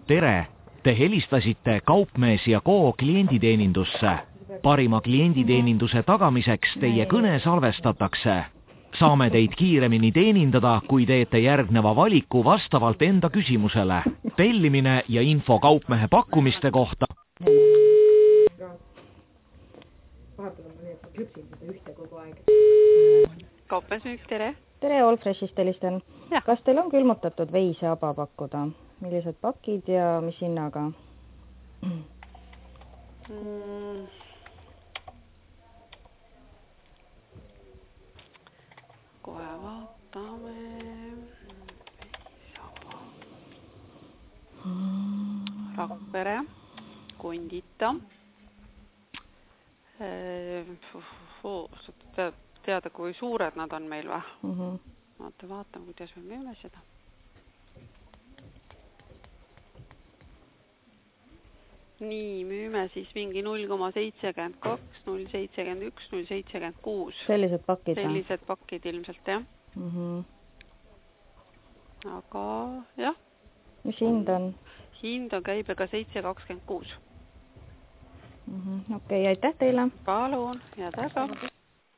tere, te helistasite Kaupmees & Co klienditeenindusse. Parima klienditeeninduse tagamiseks teie kõne salvestatakse. Saame teid kiiremini teenindada, kui teete järgneva valiku vastavalt enda küsimusele. Tellimine ja info Kaupmehe pakkumiste kohta. Kaupmees müüb, tere. Tere, Allfreshist helistan. Kas teil on külmutatud veiseaba pakkuda? Millised pakid ja mis hinnaga? Kohe vaatame. Rakvere, Kondita. Teada, kui suured nad on meil või? Vaatame, kuidas me müüme seda. Nii, müüme siis mingi 0,72, 0,71, 0,76. Sellised pakid? Sellised pakid ilmselt, jah. Aga, jah. Mis hind on? Hind on käibega 7,26. Okei, aitäh teile. Palun, ja täga.